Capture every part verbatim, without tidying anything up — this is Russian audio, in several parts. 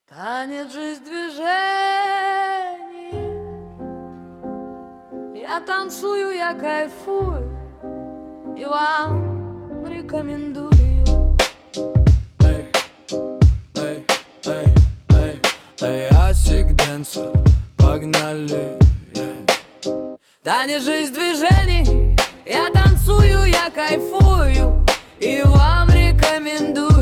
Танец жизнь движений. Я танцую, я кайфую, и вам рекомендую. Эй, эй, эй, эй, эй, асик дэнсер, погнали, yeah. Танец жизнь движений. Я танцую, я кайфую, и вам рекомендую.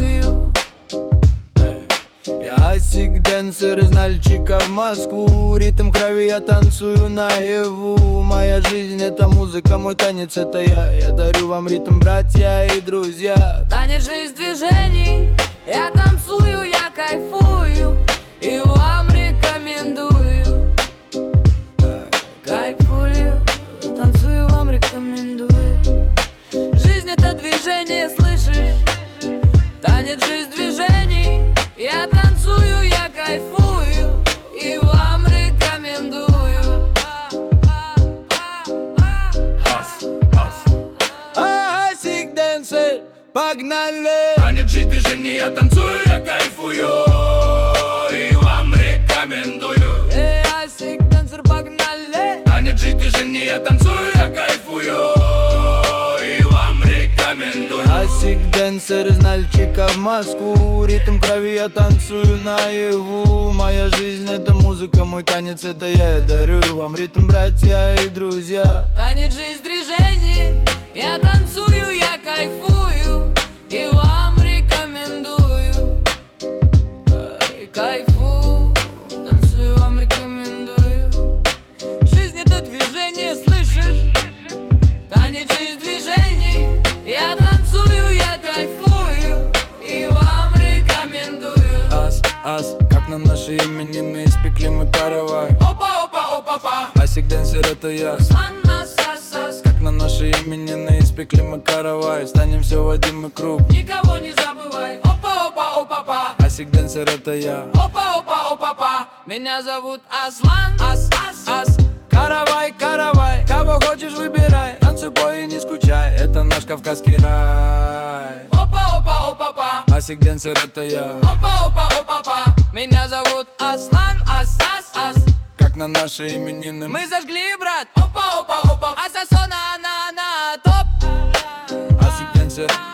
Я асик дэнсер из Нальчика в Москву. Ритм крови, я танцую наяву. Моя жизнь это музыка, мой танец это я. Я дарю вам ритм, братья и друзья. Танец жизнь движений. Я танцую, я кайфую, и вам рекомендую. Кайфую, танцую, вам рекомендую. Жизнь это движение, слышишь? Танец жизнь движений. Я танцую, я кайфую, и вам рекомендую. Ас, ас. Асик дэнсер, погнали. Танец жизнь движений, я танцую, я кайфую, и вам рекомендую. Эй, асик дэнсер, погнали. Танец жизнь движений, я танцую, я кайфую, и вам рекомендую. Асик дэнсер из Нальчика в Москву. Ритм крови, я танцую наяву. Моя жизнь это музыка, мой танец это я. Я дарю вам ритм, братья и друзья. Танец жизнь движений. Я танцую, я кайфую, и вам рекомендую. Ай, кайфую, танцую, вам рекомендую. Жизнь это движение, слышишь? Танец жизнь движений. Я танцую, я кайфую, и вам рекомендую. Ас, ас, как на наши именины испекли мы каравай. Опа, опа, опа, опа. Асик дэнсер это я. Анна, сас, сас. Как на наши именины испекли мы каравай. Станем все в один круг. Никого не забывай. Опа, опа, опа, опа. Асик дэнсер это я. Опа, опа, опа, опа. Меня зовут Аслан. Ас, ас, ас. Каравай, каравай, кого хочешь выбирай. Танцуй, пой и не скучай, это наш кавказский рай. Опа, опа, опа, опа. Асик дэнсер это я. Опа, опа, опа, опа. Меня зовут Аслан. Ас, ас, ас. Как на наши именины Мы зажгли, брат. Опа, опа, опа. Асасона, она, она, топ. Асик дэнсер.